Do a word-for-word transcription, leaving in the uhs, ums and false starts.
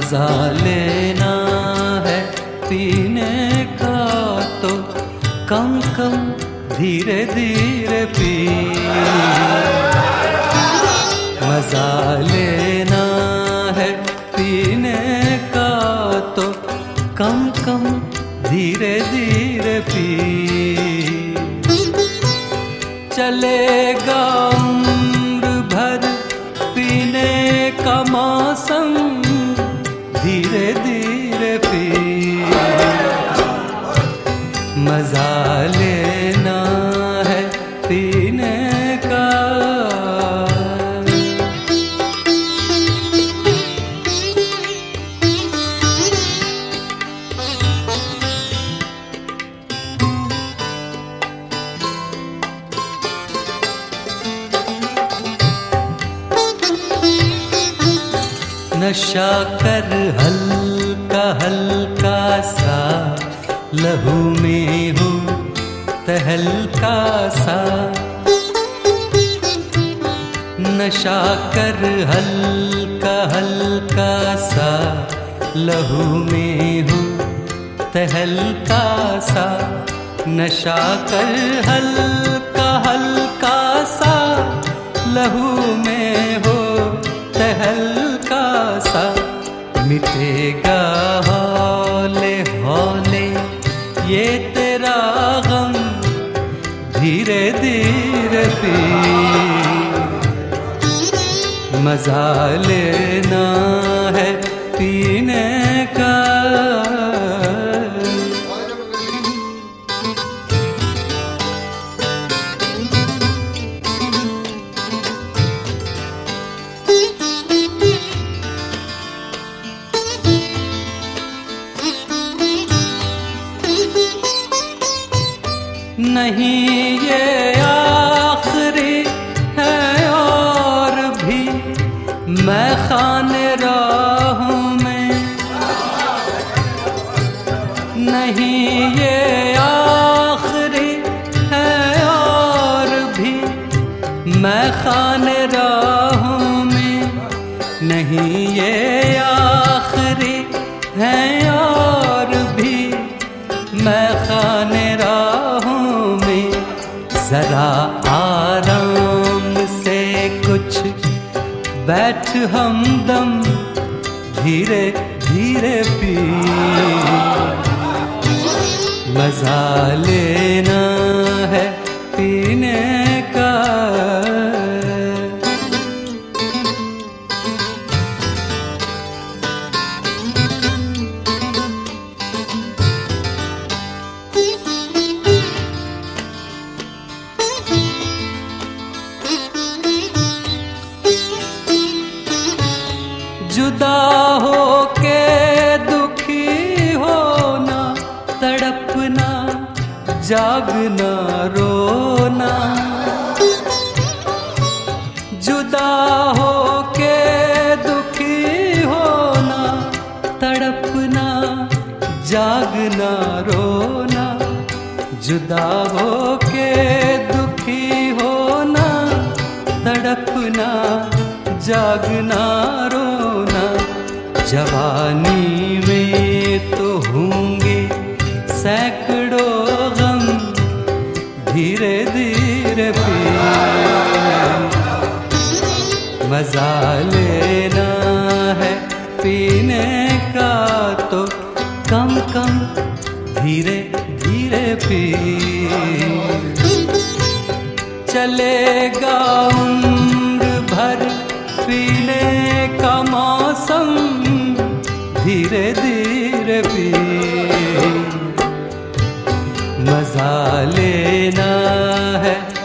मजा लेना है पीने का तो कम कम धीरे धीरे पी। मजा लेना है पीने का तो कम कम धीरे धीरे पी। चलेगा उम्र भर पीने का मौसम धीरे धीरे पी। मजा लेना है पीने का। नशा कर हल्का हल्का सा लहू में हो तहलका सा। नशा कर हल्का हल्का सा लहू में हो तहलका सा। नशा कर हल्का हल्का सा लहू में हो तहलका सा। मिटेगा हौले हौले ये तेरा गम धीरे धीरे पी। मजा लेना है पीने का। नहीं ये आखिरी है और भी मैं खाने राहूं में। नहीं ये आखिरी है और भी मैं खाने राहूं में। नहीं ये आखिरी है और भी मैं खाने राहूं में। जरा आराम से कुछ बैठ हमदम धीरे धीरे पी। मजा लेना है पीने का। जुदा हो के दुखी होना तड़पना जागना रोना। जुदा हो के दुखी होना तड़पना जागना रोना। जुदा हो के दुखी होना तड़पना जागना रोना। जवानी में तो होंगे सैकड़ों गम धीरे धीरे पी। मजा लेना है पीने का तो कम कम धीरे धीरे पी। चलेगा उम्र भर पीने का मौसम धीरे धीरे पी। मजा लेना है